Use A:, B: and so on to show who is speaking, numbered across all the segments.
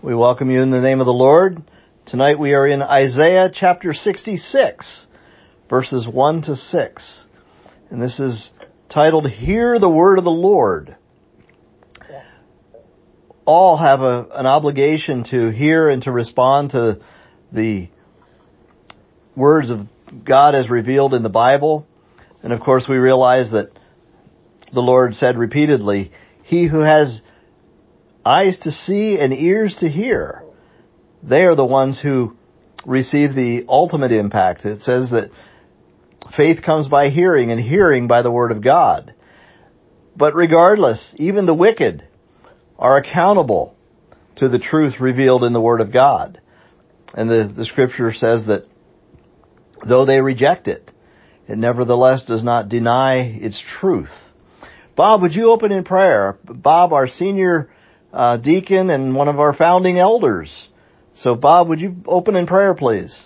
A: We welcome you in the name of the Lord. Tonight we are in Isaiah chapter 66, verses 1 to 6. And this is titled, Hear the Word of the Lord. All have an obligation to hear and to respond to the words of God as revealed in the Bible. And of course we realize that the Lord said repeatedly, He who has eyes to see and ears to hear, they are the ones who receive the ultimate impact. It says that faith comes by hearing, and hearing by the Word of God. But regardless, even the wicked are accountable to the truth revealed in the Word of God. And the Scripture says that though they reject it, it nevertheless does not deny its truth. Bob, would you open in prayer? Bob, our senior deacon and one of our founding elders. So, Bob, would you open in prayer, please?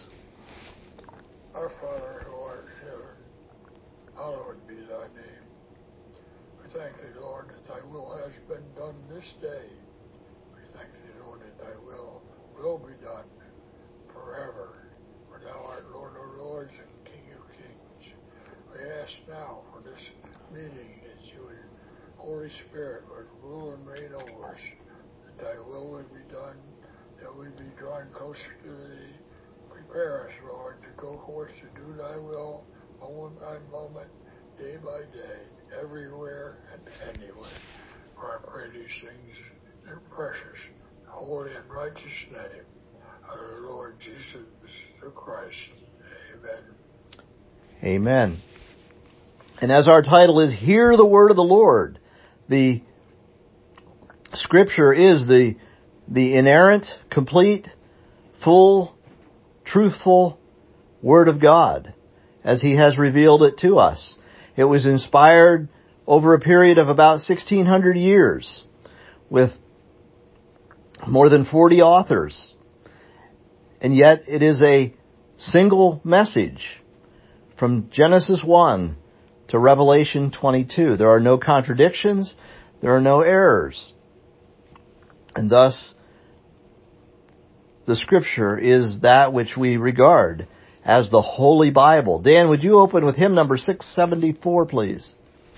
B: Our Father who art in heaven, hallowed be thy name. We thank thee, Lord, that thy will has been done this day. We thank thee, Lord, that thy will be done forever. For thou art Lord of lords and King of kings. We ask now for this meeting that you would, Holy Spirit, would rule and reign over us, that thy will would be done, that we be drawn closer to thee. Prepare us, Lord, to go forth to do thy will, moment by moment, day by day, everywhere and anywhere. For I pray these things in the precious, holy, and righteous name of the Lord Jesus the Christ. Amen.
A: Amen. And as our title is, Hear the Word of the Lord, the Scripture is the inerrant, complete, full, truthful Word of God, as He has revealed it to us. It was inspired over a period of about 1,600 years with more than 40 authors. And yet it is a single message from Genesis 1 to Revelation 22. There are no contradictions. There are no errors. And thus, the Scripture is that which we regard as the Holy Bible. Dan, would you open with hymn number 674, please?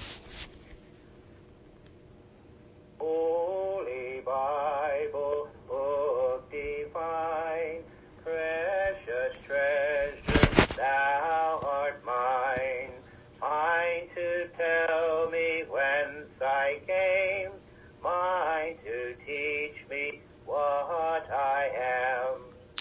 C: Holy Bible, book divine, precious treasure, thou art mine. Mine to tell me whence I came, mine to teach me what I am,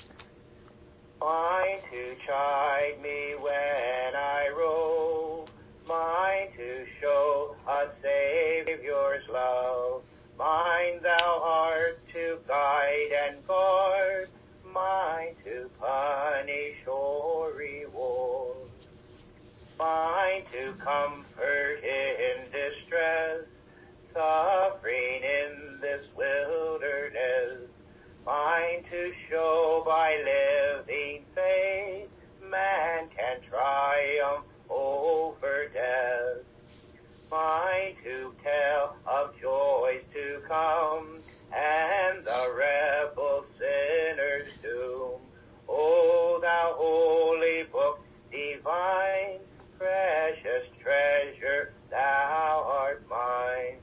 C: mine to chide me when I rove, mine to show a Savior's love, mine thou art to guide and guard, mine to punish or reward, mine to comfort in distress, suffering in this wilderness, mine to show by living faith man can triumph over death, mine to tell of joys to come and the rebel sinner's doom. O thou holy book divine, precious treasure, thou art mine.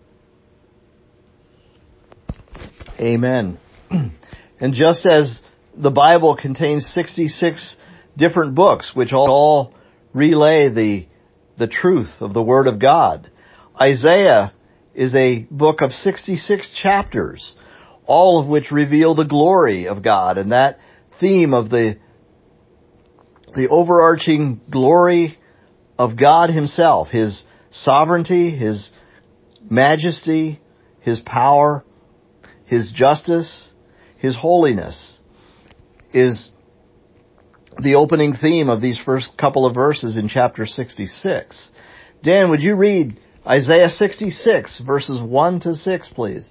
A: Amen. And just as the Bible contains 66 different books, which all relay the truth of the Word of God, Isaiah is a book of 66 chapters, all of which reveal the glory of God, and that theme of the overarching glory of God Himself, His sovereignty, His majesty, His power, His justice, His holiness, is the opening theme of these first couple of verses in chapter 66. Dan, would you read Isaiah 66, verses 1 to 6, please?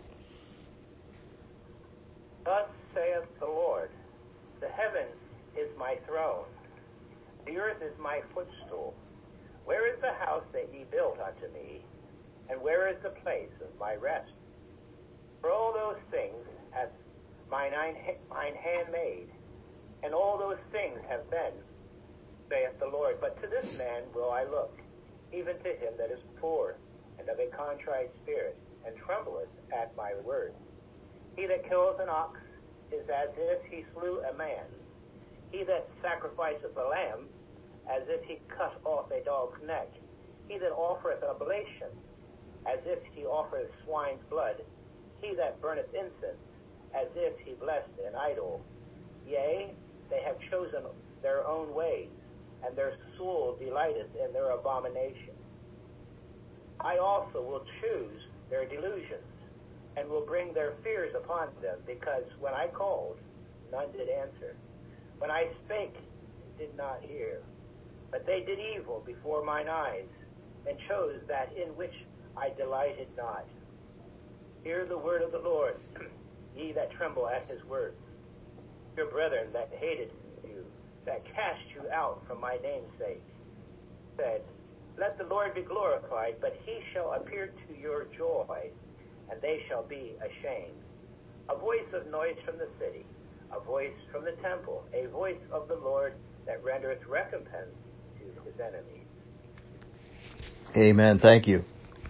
C: Thus saith the Lord, the heaven is my throne, the earth is my footstool. Where is the house that ye built unto me, and where is the place of my rest? For all those things hath mine hand made, and all those things have been, saith the Lord. But to this man will I look, even to him that is poor, and of a contrite spirit, and trembleth at my word. He that killeth an ox is as if he slew a man. He that sacrificeth a lamb, as if he cut off a dog's neck. He that offereth an oblation, as if he offereth swine's blood. He that burneth incense, as if he blessed an idol. Yea, they have chosen their own ways, and their soul delighteth in their abomination. I also will choose their delusions, and will bring their fears upon them, because when I called, none did answer. When I spake, did not hear. But they did evil before mine eyes, and chose that in which I delighted not. Hear the word of the Lord, ye that tremble at his words. Your brethren that hated you, that cast you out from my name's sake, said, let the Lord be glorified, but he shall appear to your joy, and they shall be ashamed. A voice of noise from the city, a voice from the temple, a voice of the Lord that rendereth recompense to his enemies.
A: Amen. Thank you.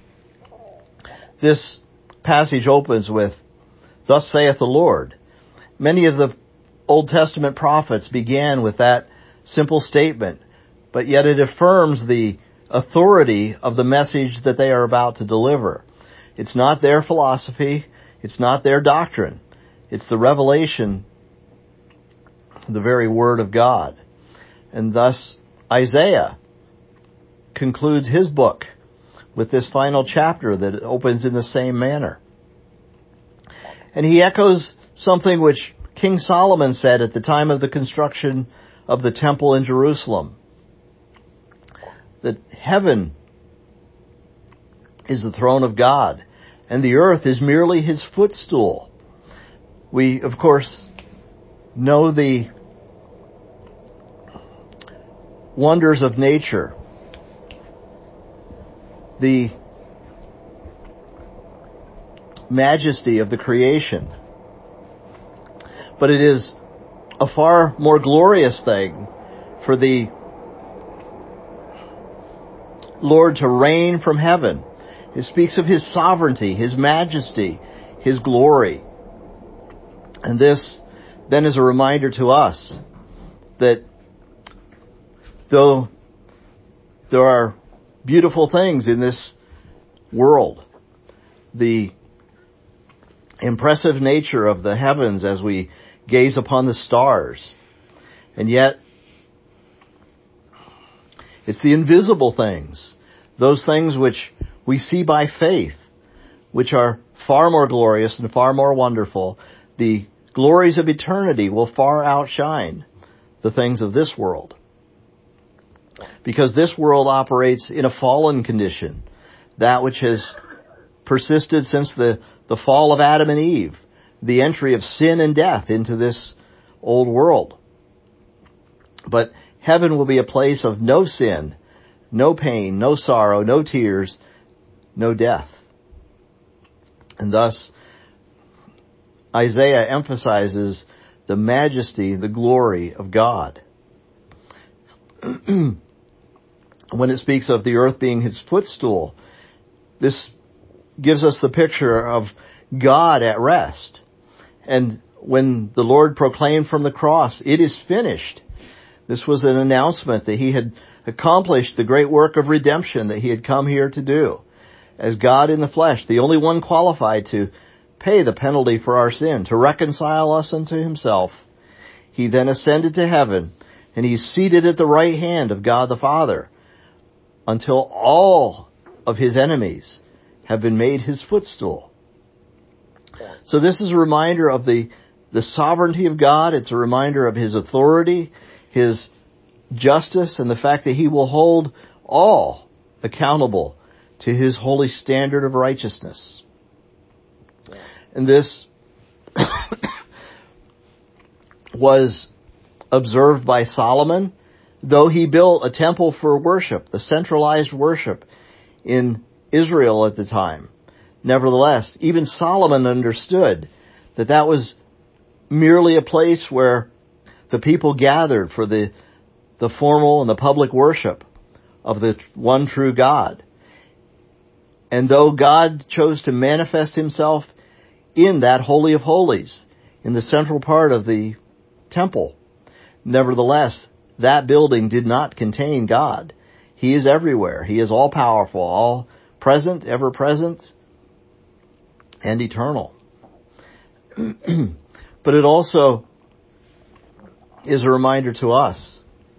A: This passage opens with, thus saith the Lord. Many of the Old Testament prophets began with that simple statement, but yet it affirms the authority of the message that they are about to deliver. It's not their philosophy. It's not their doctrine. It's the revelation, the very word of God. And thus, Isaiah concludes his book with this final chapter that opens in the same manner. And he echoes something which King Solomon said at the time of the construction of the temple in Jerusalem, that heaven is the throne of God, and the earth is merely his footstool. We, of course, know the wonders of nature, the majesty of the creation. But it is a far more glorious thing for the Lord to reign from heaven. It speaks of his sovereignty, his majesty, his glory. And this then is a reminder to us that though there are beautiful things in this world, the impressive nature of the heavens as we gaze upon the stars, and yet it's the invisible things, those things which we see by faith, which are far more glorious and far more wonderful. The glories of eternity will far outshine the things of this world. Because this world operates in a fallen condition, that which has persisted since the fall of Adam and Eve, the entry of sin and death into this old world. But heaven will be a place of no sin, no pain, no sorrow, no tears, no death. And thus, Isaiah emphasizes the majesty, the glory of God. When it speaks of the earth being his footstool, this gives us the picture of God at rest. And when the Lord proclaimed from the cross, it is finished, this was an announcement that he had accomplished the great work of redemption that he had come here to do. As God in the flesh, the only one qualified to pay the penalty for our sin, to reconcile us unto himself. He then ascended to heaven, and he's seated at the right hand of God the Father, until all of his enemies have been made his footstool. So this is a reminder of the sovereignty of God. It's a reminder of his authority, his justice, and the fact that he will hold all accountable to his holy standard of righteousness. And this was observed by Solomon, though he built a temple for worship, the centralized worship in Israel at the time. Nevertheless, even Solomon understood that that was merely a place where the people gathered for the formal and the public worship of the one true God. And though God chose to manifest himself in that Holy of Holies, in the central part of the temple, nevertheless, that building did not contain God. He is everywhere. He is all powerful, all present, ever present, and eternal. But it also is a reminder to us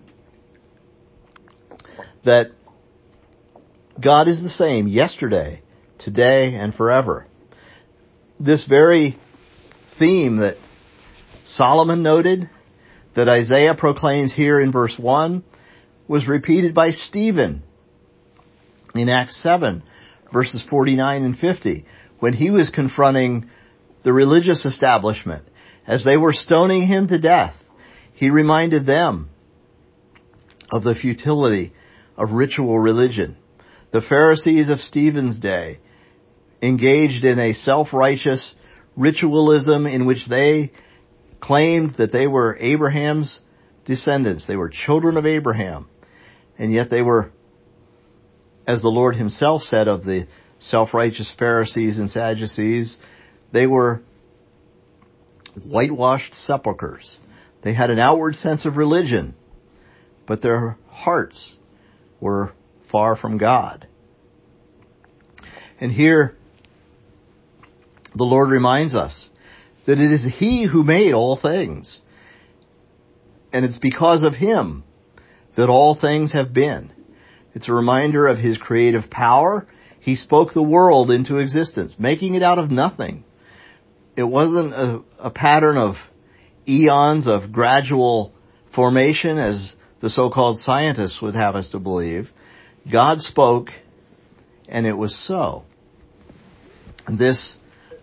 A: that God is the same yesterday, today, and forever. This very theme that Solomon noted, that Isaiah proclaims here in verse 1, was repeated by Stephen in Acts 7, verses 49 and 50, when he was confronting the religious establishment. As they were stoning him to death, he reminded them of the futility of ritual religion. The Pharisees of Stephen's day engaged in a self-righteous ritualism in which they claimed that they were Abraham's descendants. They were children of Abraham. And yet they were, as the Lord himself said of the self-righteous Pharisees and Sadducees, they were whitewashed sepulchres. They had an outward sense of religion, but their hearts were far from God. And here, the Lord reminds us that it is He who made all things. And it's because of Him that all things have been. It's a reminder of His creative power. He spoke the world into existence, making it out of nothing. It wasn't a pattern of eons of gradual formation, as the so-called scientists would have us to believe. God spoke, and it was so. This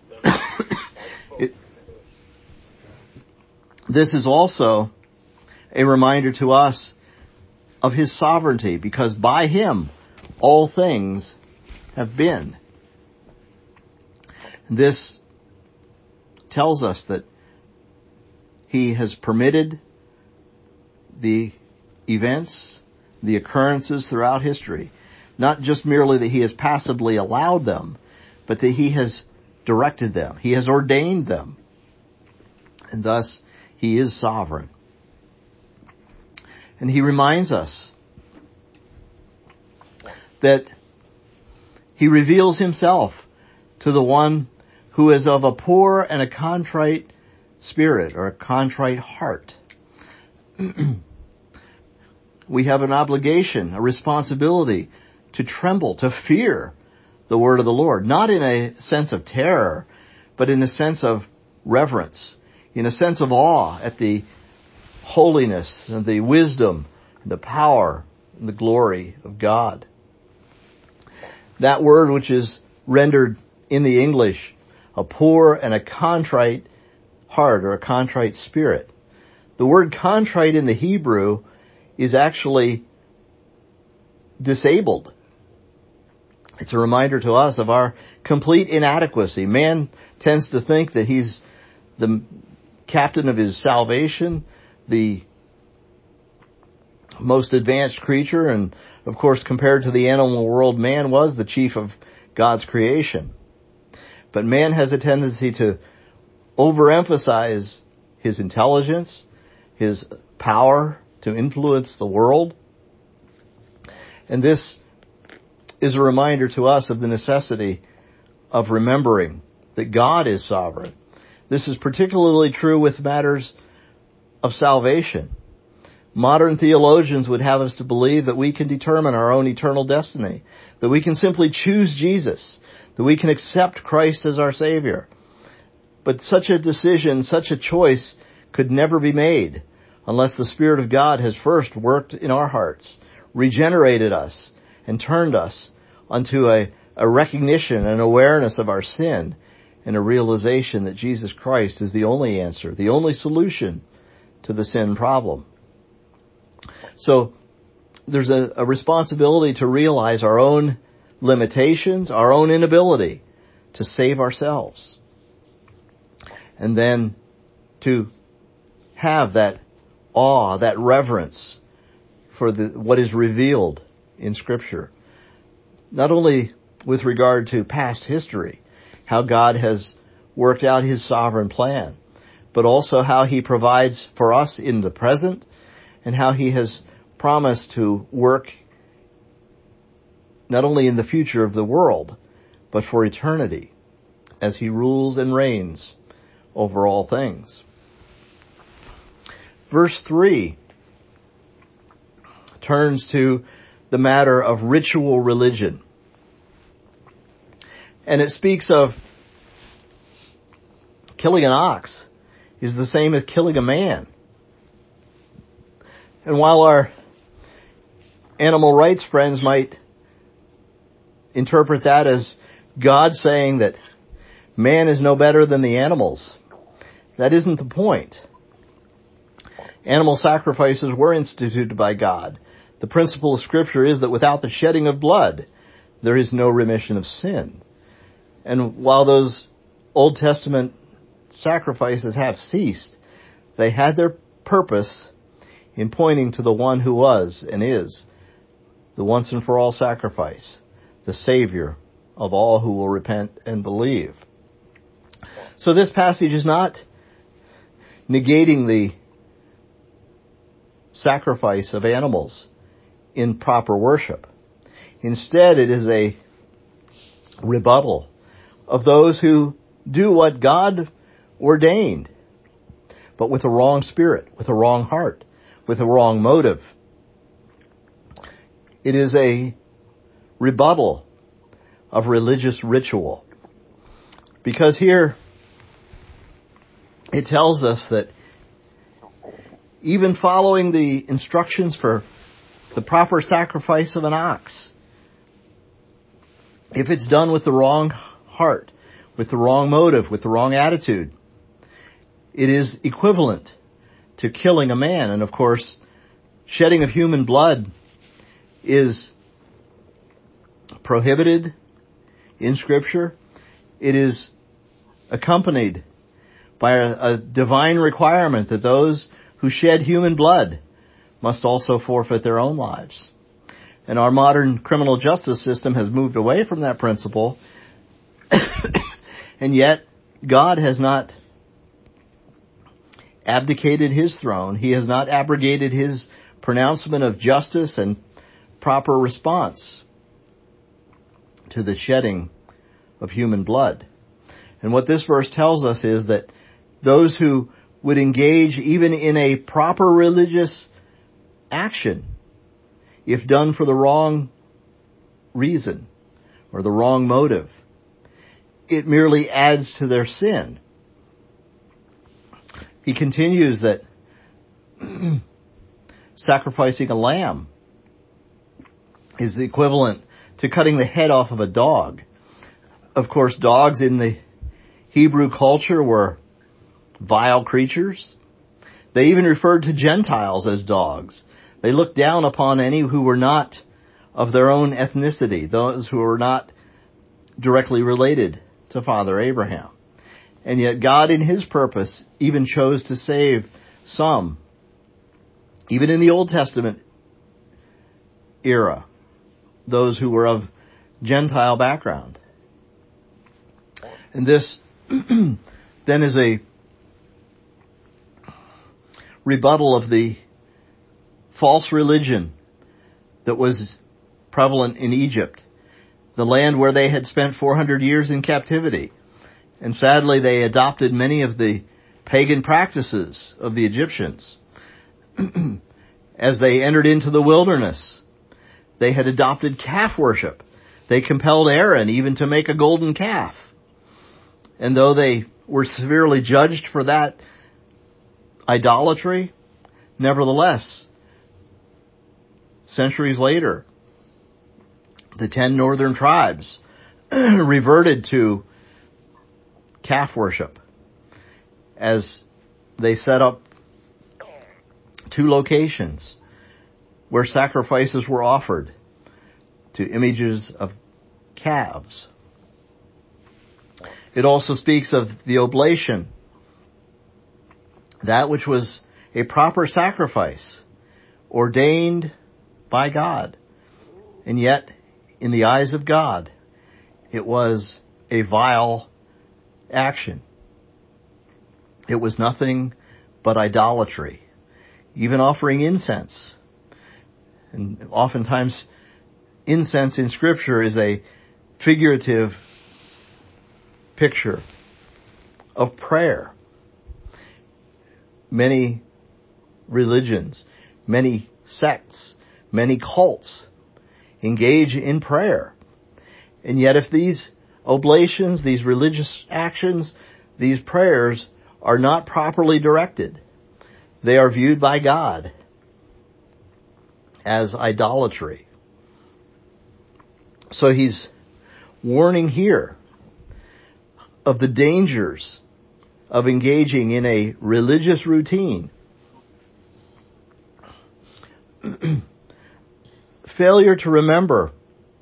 A: is also a reminder to us of His sovereignty, because by Him all things have been. This tells us that He has permitted the events, the occurrences throughout history. Not just merely that He has passively allowed them, but that He has directed them. He has ordained them. And thus, He is sovereign. And He reminds us that He reveals Himself to the one who is of a poor and a contrite spirit, or a contrite heart. We have an obligation, a responsibility to tremble, to fear the word of the Lord, not in a sense of terror, but in a sense of reverence, in a sense of awe at the holiness and the wisdom and the power and the glory of God. That word, which is rendered in the English a poor and a contrite heart, or a contrite spirit. The word contrite in the Hebrew is actually disabled. It's a reminder to us of our complete inadequacy. Man tends to think that he's the captain of his salvation, the most advanced creature, and of course, compared to the animal world, man was the chief of God's creation. But man has a tendency to overemphasize his intelligence, his power to influence the world. And this is a reminder to us of the necessity of remembering that God is sovereign. This is particularly true with matters of salvation. Modern theologians would have us to believe that we can determine our own eternal destiny, that we can simply choose Jesus, that we can accept Christ as our Savior. But such a decision, such a choice could never be made unless the Spirit of God has first worked in our hearts, regenerated us, and turned us unto a recognition and awareness of our sin, and a realization that Jesus Christ is the only answer, the only solution to the sin problem. So there's a responsibility to realize our own limitations, our own inability to save ourselves. And then to have that awe, that reverence for what is revealed in Scripture. Not only with regard to past history, how God has worked out His sovereign plan, but also how He provides for us in the present and how He has promised to work not only in the future of the world, but for eternity as He rules and reigns over all things. Verse 3 turns to the matter of ritual religion. And it speaks of killing an ox is the same as killing a man. And while our animal rights friends might interpret that as God saying that man is no better than the animals, that isn't the point. Animal sacrifices were instituted by God. The principle of Scripture is that without the shedding of blood, there is no remission of sin. And while those Old Testament sacrifices have ceased, they had their purpose in pointing to the one who was and is the once and for all sacrifice, the Savior of all who will repent and believe. So this passage is not negating the sacrifice of animals in proper worship. Instead, it is a rebuttal of those who do what God ordained, but with a wrong spirit, with a wrong heart, with a wrong motive. It is a rebuttal of religious ritual. Because here it tells us that even following the instructions for the proper sacrifice of an ox, if it's done with the wrong heart, with the wrong motive, with the wrong attitude, it is equivalent to killing a man. And of course, shedding of human blood is prohibited in Scripture. It is accompanied by a divine requirement that those who shed human blood must also forfeit their own lives. And our modern criminal justice system has moved away from that principle, and yet God has not abdicated His throne. He has not abrogated His pronouncement of justice and proper response to the shedding of human blood. And what this verse tells us is that those who would engage even in a proper religious action, if done for the wrong reason or the wrong motive, it merely adds to their sin. He continues that sacrificing a lamb is the equivalent to cutting the head off of a dog. Of course, dogs in the Hebrew culture were vile creatures. They even referred to Gentiles as dogs. They looked down upon any who were not of their own ethnicity, those who were not directly related to Father Abraham. And yet God in His purpose even chose to save some, even in the Old Testament era, those who were of Gentile background. And this then is a rebuttal of the false religion that was prevalent in Egypt, the land where they had spent 400 years in captivity. And sadly, they adopted many of the pagan practices of the Egyptians. As they entered into the wilderness, they had adopted calf worship. They compelled Aaron even to make a golden calf. And though they were severely judged for that idolatry, nevertheless, centuries later, the 10 northern tribes reverted to calf worship as they set up 2 locations where sacrifices were offered to images of calves. It also speaks of the oblation that which was a proper sacrifice, ordained by God. And yet, in the eyes of God, it was a vile action. It was nothing but idolatry. Even offering incense. And oftentimes, incense in Scripture is a figurative picture of prayer. Many religions, many sects, many cults engage in prayer. And yet if these oblations, these religious actions, these prayers are not properly directed, they are viewed by God as idolatry. So he's warning here of the dangers of engaging in a religious routine. Failure to remember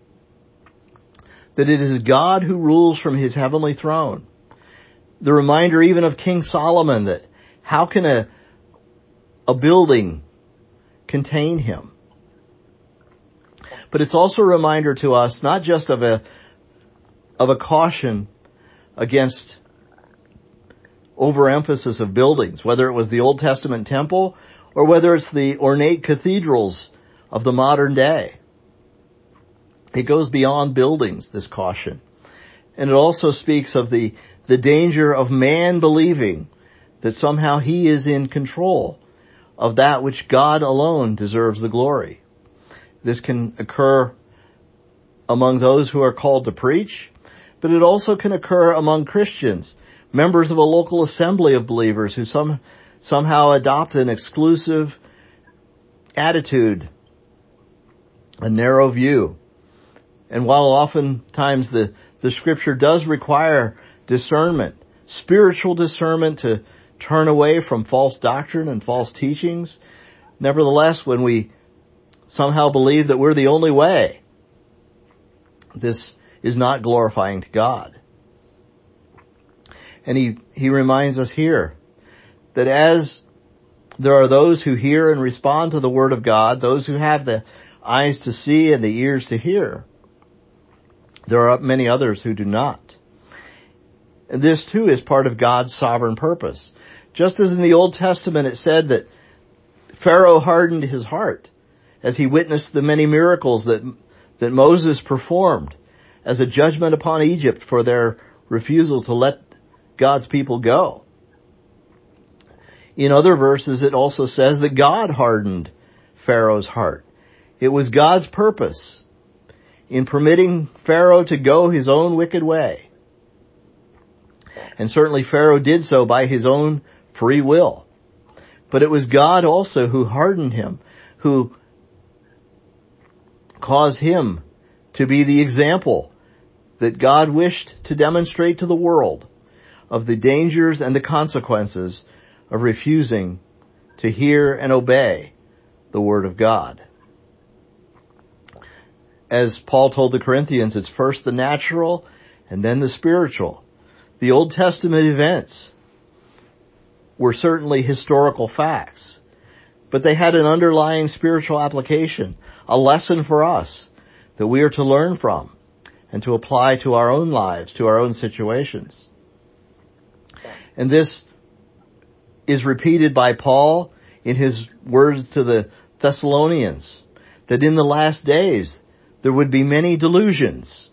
A: that it is God who rules from his heavenly throne. The reminder even of King Solomon that how can a building contain him? But it's also a reminder to us not just of a caution against overemphasis of buildings, whether it was the Old Testament temple or whether it's the ornate cathedrals of the modern day. It goes beyond buildings, this caution. And it also speaks of the danger of man believing that somehow he is in control of that which God alone deserves the glory. This can occur among those who are called to preach, but it also can occur among Christians, members of a local assembly of believers who somehow adopt an exclusive attitude, a narrow view. And while oftentimes the Scripture does require discernment, spiritual discernment to turn away from false doctrine and false teachings, nevertheless, when we somehow believe that we're the only way, this is not glorifying to God. And he reminds us here that as there are those who hear and respond to the Word of God, those who have the eyes to see and the ears to hear, there are many others who do not. And this too is part of God's sovereign purpose. Just as in the Old Testament it said that Pharaoh hardened his heart as he witnessed the many miracles that Moses performed as a judgment upon Egypt for their refusal to let God's people go. In other verses it also says that God hardened Pharaoh's heart. It was God's purpose in permitting Pharaoh to go his own wicked way. And certainly Pharaoh did so by his own free will. But it was God also who hardened him, who caused him to be the example that God wished to demonstrate to the world of the dangers and the consequences of refusing to hear and obey the Word of God. As Paul told the Corinthians, it's first the natural and then the spiritual. The Old Testament events were certainly historical facts, but they had an underlying spiritual application, a lesson for us that we are to learn from and to apply to our own lives, to our own situations. And this is repeated by Paul in his words to the Thessalonians, that in the last days there would be many delusions.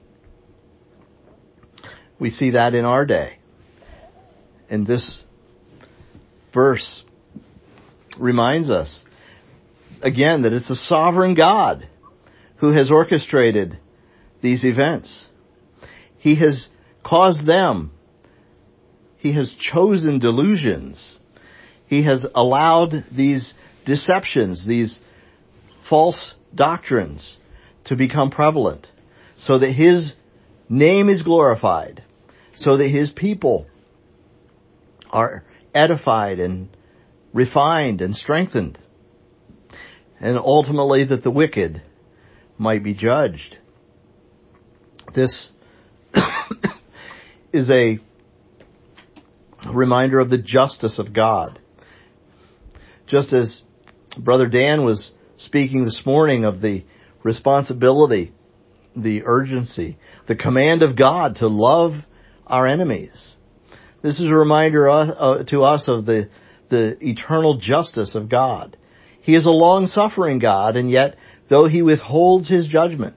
A: We see that in our day. And this verse reminds us again that it's a sovereign God who has orchestrated these events. He has caused them. He has chosen delusions. He has allowed these deceptions, these false doctrines to become prevalent so that His name is glorified, so that His people are edified and refined and strengthened, and ultimately that the wicked might be judged. This is a reminder of the justice of God. Just as Brother Dan was speaking this morning of the responsibility, the urgency, the command of God to love our enemies. This is a reminder to us of the eternal justice of God. He is a long-suffering God, and yet, though He withholds His judgment,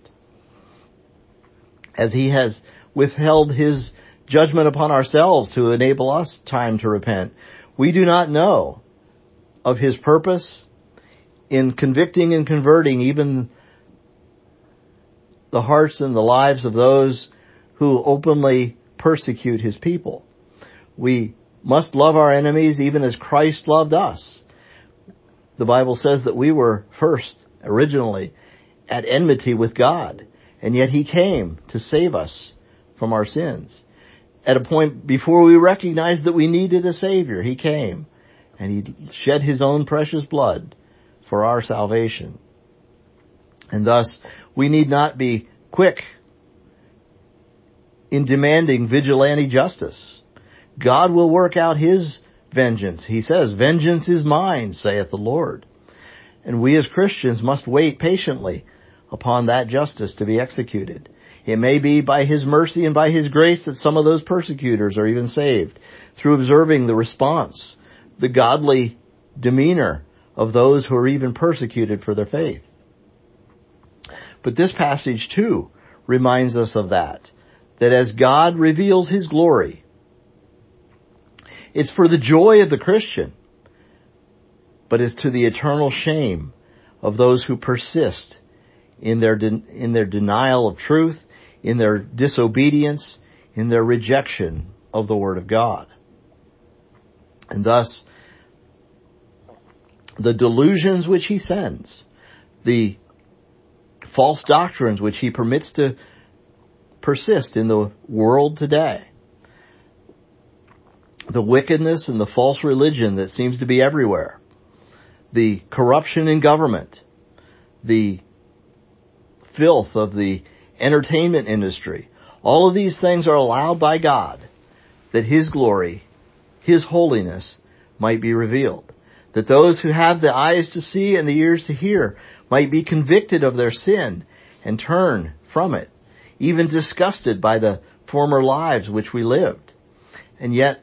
A: as He has withheld His judgment upon ourselves to enable us time to repent, we do not know of His purpose in convicting and converting even the hearts and the lives of those who openly persecute His people. We must love our enemies even as Christ loved us. The Bible says that we were first, originally, at enmity with God, and yet He came to save us from our sins. At a point before we recognized that we needed a Savior, He came, and He shed His own precious blood for our salvation. And thus, we need not be quick in demanding vigilante justice. God will work out His vengeance. He says, "Vengeance is mine, saith the Lord." And we as Christians must wait patiently upon that justice to be executed. It may be by His mercy and by His grace that some of those persecutors are even saved, through observing the response, the godly demeanor of those who are even persecuted for their faith. But this passage too reminds us of that as God reveals His glory, it's for the joy of the Christian, but it's to the eternal shame of those who persist in their denial of truth, in their disobedience, in their rejection of the Word of God. And thus, the delusions which He sends, the false doctrines which He permits to persist in the world today, the wickedness and the false religion that seems to be everywhere, the corruption in government, the filth of the entertainment industry, all of these things are allowed by God that His glory, His holiness might be revealed. That those who have the eyes to see and the ears to hear might be convicted of their sin and turn from it, even disgusted by the former lives which we lived. And yet,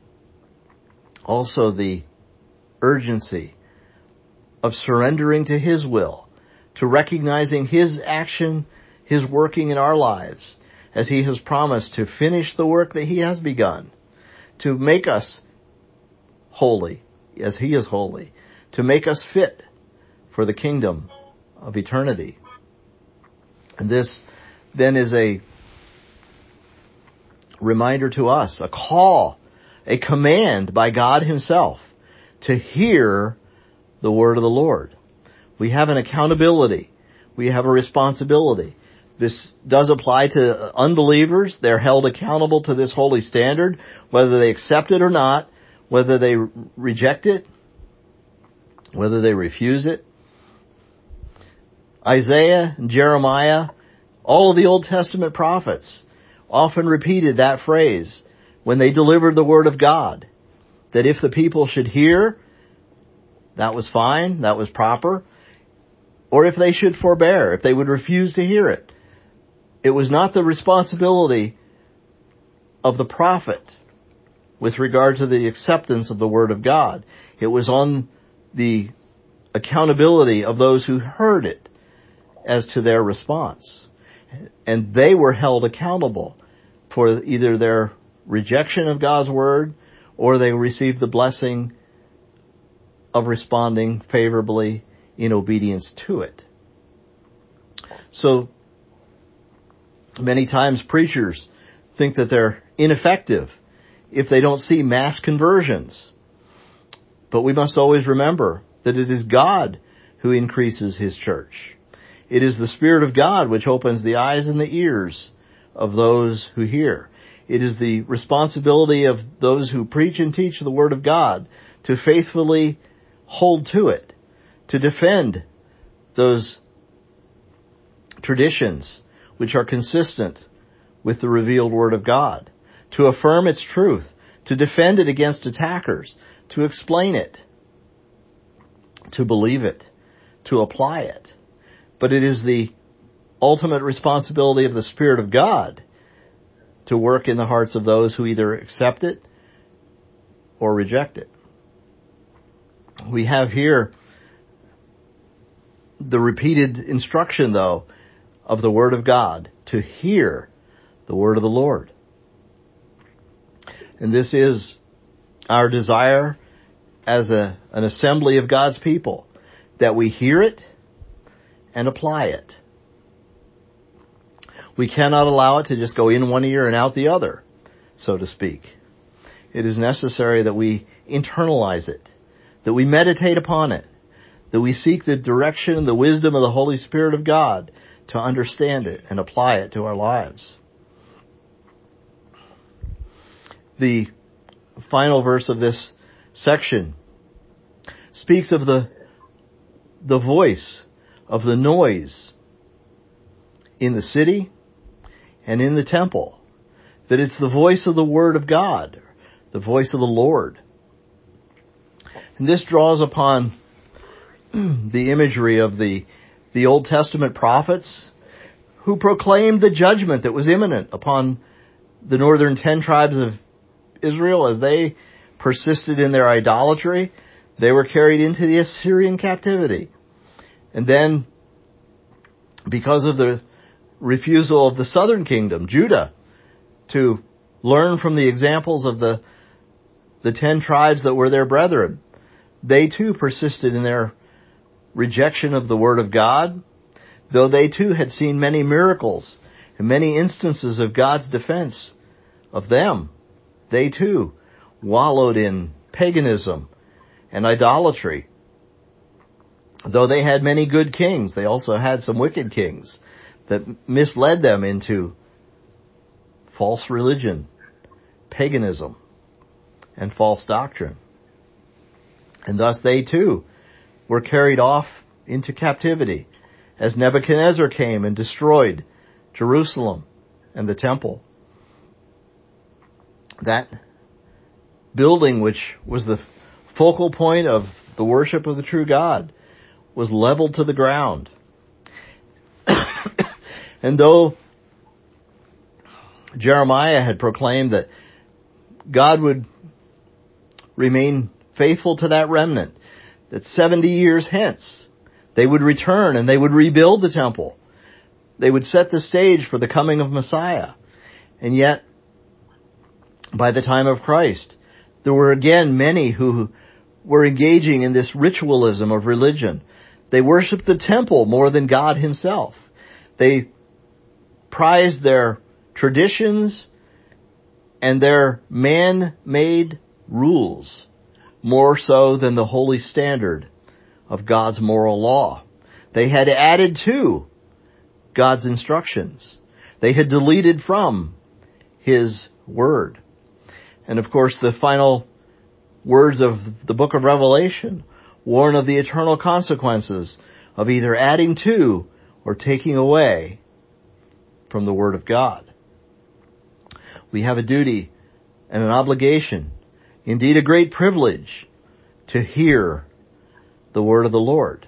A: also the urgency of surrendering to His will, to recognizing His action, His working in our lives, as He has promised to finish the work that He has begun, to make us holy as He is holy, to make us fit for the kingdom of eternity. And this then is a reminder to us, a call, a command by God Himself to hear the word of the Lord. We have an accountability. We have a responsibility. This does apply to unbelievers. They're held accountable to this holy standard, whether they accept it or not, whether they reject it, whether they refuse it. Isaiah and Jeremiah, all of the Old Testament prophets often repeated that phrase when they delivered the word of God, that if the people should hear, that was fine, that was proper, or if they should forbear, if they would refuse to hear it. It was not the responsibility of the prophet with regard to the acceptance of the word of God. It was on the accountability of those who heard it as to their response. And they were held accountable for either their rejection of God's word or they received the blessing of responding favorably in obedience to it. So many times preachers think that they're ineffective if they don't see mass conversions. But we must always remember that it is God who increases His church. It is the Spirit of God which opens the eyes and the ears of those who hear. It is the responsibility of those who preach and teach the Word of God to faithfully hold to it, to defend those traditions which are consistent with the revealed Word of God, to affirm its truth, to defend it against attackers, to explain it, to believe it, to apply it. But it is the ultimate responsibility of the Spirit of God to work in the hearts of those who either accept it or reject it. We have here the repeated instruction, though, of the Word of God to hear the Word of the Lord. And this is our desire as an assembly of God's people, that we hear it and apply it. We cannot allow it to just go in one ear and out the other, so to speak. It is necessary that we internalize it, that we meditate upon it, that we seek the direction and the wisdom of the Holy Spirit of God to understand it and apply it to our lives. The final verse of this section speaks of the voice of the noise in the city and in the temple, that it's the voice of the Word of God, the voice of the Lord. And this draws upon the imagery of the Old Testament prophets who proclaimed the judgment that was imminent upon the northern 10 tribes of Israel as they persisted in their idolatry. They were carried into the Assyrian captivity. And then, because of the refusal of the southern kingdom, Judah, to learn from the examples of the 10 tribes that were their brethren, they too persisted in their rejection of the Word of God, though they too had seen many miracles and many instances of God's defense of them. They too wallowed in paganism and idolatry. Though they had many good kings, they also had some wicked kings that misled them into false religion, paganism, and false doctrine. And thus they too were carried off into captivity as Nebuchadnezzar came and destroyed Jerusalem and the temple. That building, which was the focal point of the worship of the true God, was leveled to the ground. And though Jeremiah had proclaimed that God would remain faithful to that remnant, that 70 years hence they would return and they would rebuild the temple. They would set the stage for the coming of Messiah. And yet, by the time of Christ, there were again many who were engaging in this ritualism of religion. They worshiped the temple more than God Himself. They prized their traditions and their man-made rules more so than the holy standard of God's moral law. They had added to God's instructions. They had deleted from His Word. And of course, the final words of the book of Revelation warn of the eternal consequences of either adding to or taking away from the Word of God. We have a duty and an obligation, indeed a great privilege, to hear the Word of the Lord.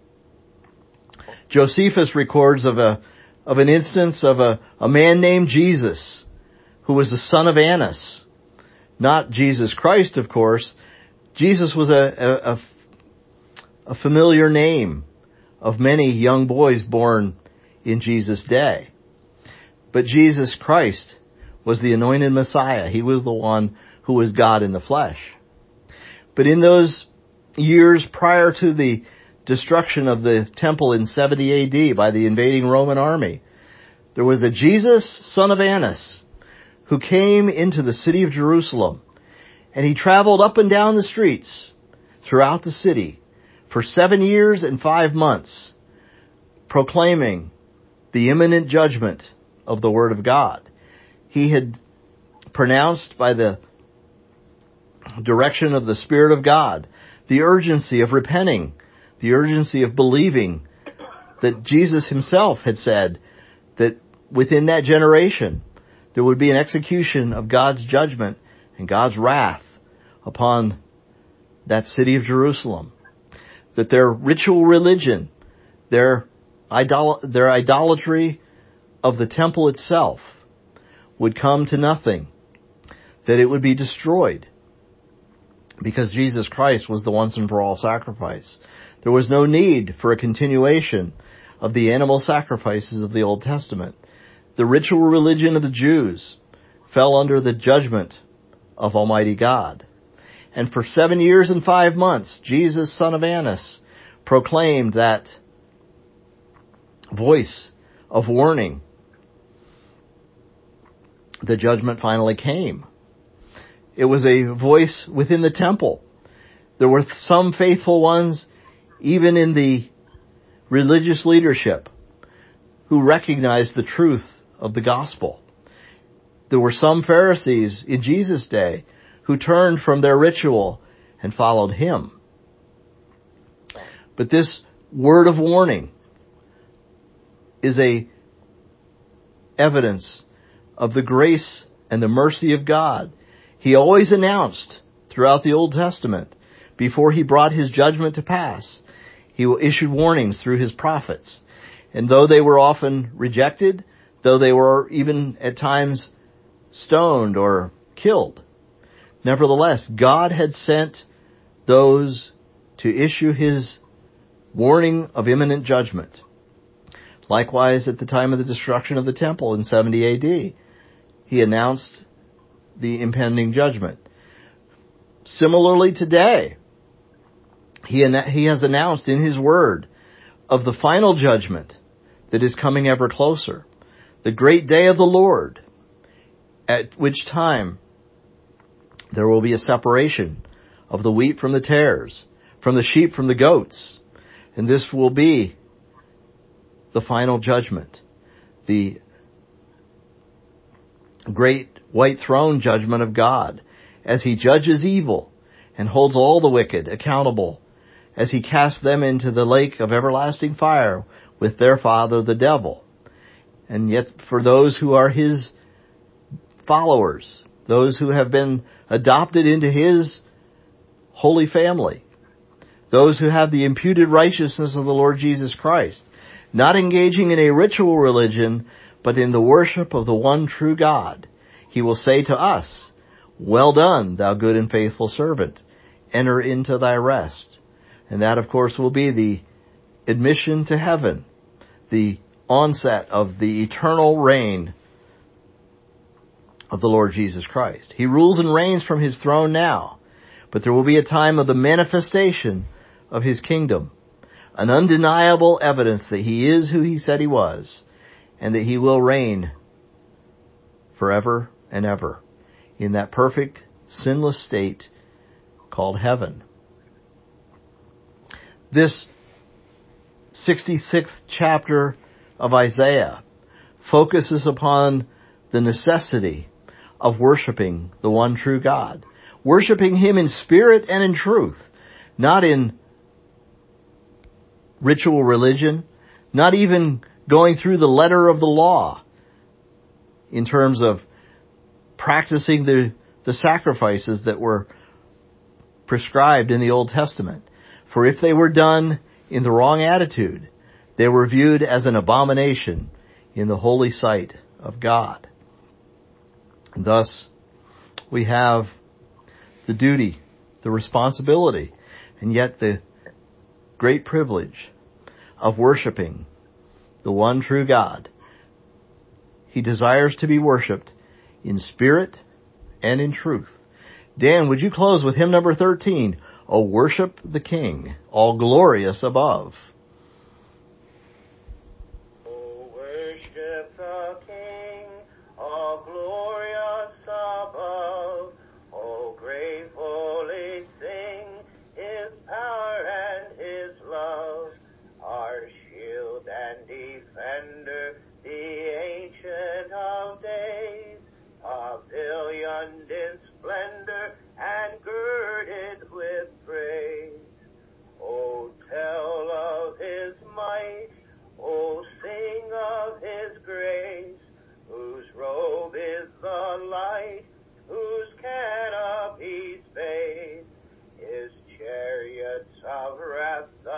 A: Josephus records of an instance of a man named Jesus, who was the son of Annas. Not Jesus Christ, of course. Jesus was a familiar name of many young boys born in Jesus' day. But Jesus Christ was the anointed Messiah. He was the one who was God in the flesh. But in those years prior to the destruction of the temple in 70 AD by the invading Roman army, there was a Jesus, son of Annas, who came into the city of Jerusalem, and he traveled up and down the streets throughout the city for 7 years and 5 months, proclaiming the imminent judgment of the Word of God. He had pronounced by the direction of the Spirit of God the urgency of repenting, the urgency of believing that Jesus Himself had said that within that generation there would be an execution of God's judgment and God's wrath upon that city of Jerusalem. that their ritual religion, their idolatry of the temple itself would come to nothing, that it would be destroyed, because Jesus Christ was the once and for all sacrifice. There was no need for a continuation of the animal sacrifices of the Old Testament. The ritual religion of the Jews fell under the judgment of Almighty God. And for 7 years and 5 months, Jesus, son of Annas, proclaimed that voice of warning. The judgment finally came. It was a voice within the temple. There were some faithful ones, even in the religious leadership, who recognized the truth of the gospel. There were some Pharisees in Jesus' day who turned from their ritual and followed him. But this word of warning is a evidence of the grace and the mercy of God. He always announced throughout the Old Testament, before he brought his judgment to pass, he issued warnings through his prophets. And though they were often rejected, though they were even at times stoned or killed, nevertheless, God had sent those to issue his warning of imminent judgment. Likewise, at the time of the destruction of the temple in 70 AD, he announced the impending judgment. Similarly today, he has announced in his word of the final judgment that is coming ever closer, the great day of the Lord, at which time there will be a separation of the wheat from the tares, from the sheep from the goats, and this will be the final judgment, the great white throne judgment of God, as he judges evil and holds all the wicked accountable, as he casts them into the lake of everlasting fire with their father the devil. And yet for those who are his followers, those who have been adopted into his holy family, those who have the imputed righteousness of the Lord Jesus Christ, not engaging in a ritual religion, but in the worship of the one true God, he will say to us, "Well done, thou good and faithful servant. Enter into thy rest." And that, of course, will be the admission to heaven, the onset of the eternal reign of the Lord Jesus Christ. He rules and reigns from his throne now, but there will be a time of the manifestation of his kingdom, an undeniable evidence that he is who he said he was, and that he will reign forever and ever in that perfect, sinless state called heaven. This 66th chapter of Isaiah focuses upon the necessity of worshiping the one true God, worshiping him in spirit and in truth, not in ritual religion, not even going through the letter of the law in terms of practicing the sacrifices that were prescribed in the Old Testament. For if they were done in the wrong attitude, they were viewed as an abomination in the holy sight of God. And thus, we have the duty, the responsibility, and yet the great privilege of worshiping the one true God. He desires to be worshipped in spirit and in truth. Dan, would you close with hymn number 13, "O Worship the King, all glorious above"?
C: O worship the King, all glorious above. O gratefully sing his power and his love. Our shield and defender, the Ancient of Days, pavilioned in splendor and girded with praise. O tell of his might, O sing of his grace, whose robe is the light, whose canopy's face, his chariots of wrath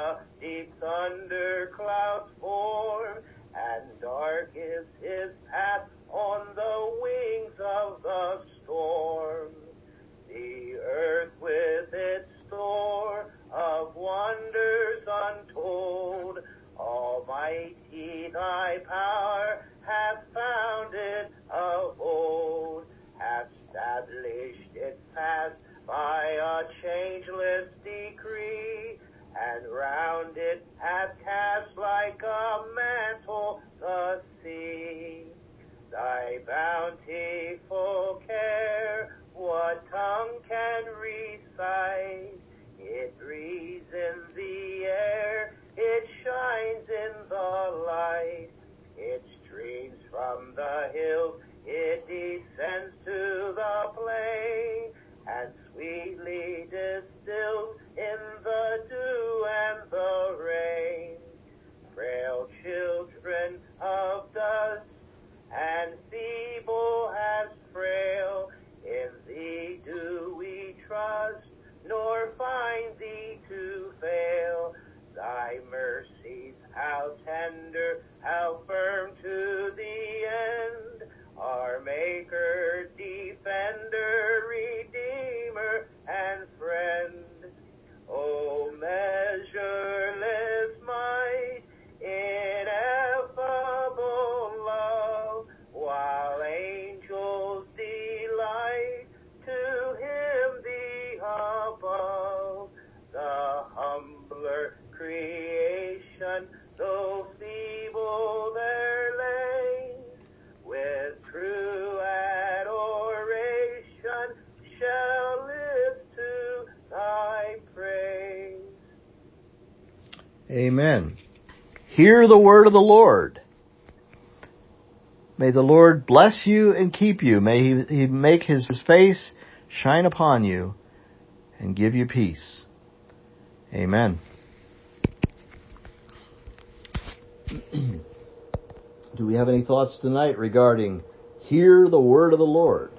C: a changeless decree, and round it hath cast like a mantle the sea. Thy bountiful care, what tongue can recite? It breathes in the air, it shines in the light. It streams from the hills, it descends to the plain, and sweetly distills in the dew and the rain. Frail children of dust and feeble as frail, in thee do we trust, nor find thee to fail. Thy mercies, how tender, how firm to the end, our Maker, Defender, Redeemer, and Friend. O measureless might, ineffable love, while angels delight to hymn thee above. The humbler creation, though feeble their lays, with true adoration shall live to thy praise.
A: Amen. Hear the word of the Lord. May the Lord bless you and keep you. May He make His face shine upon you and give you peace. Amen. Do we have any thoughts tonight regarding hear the word of the Lord?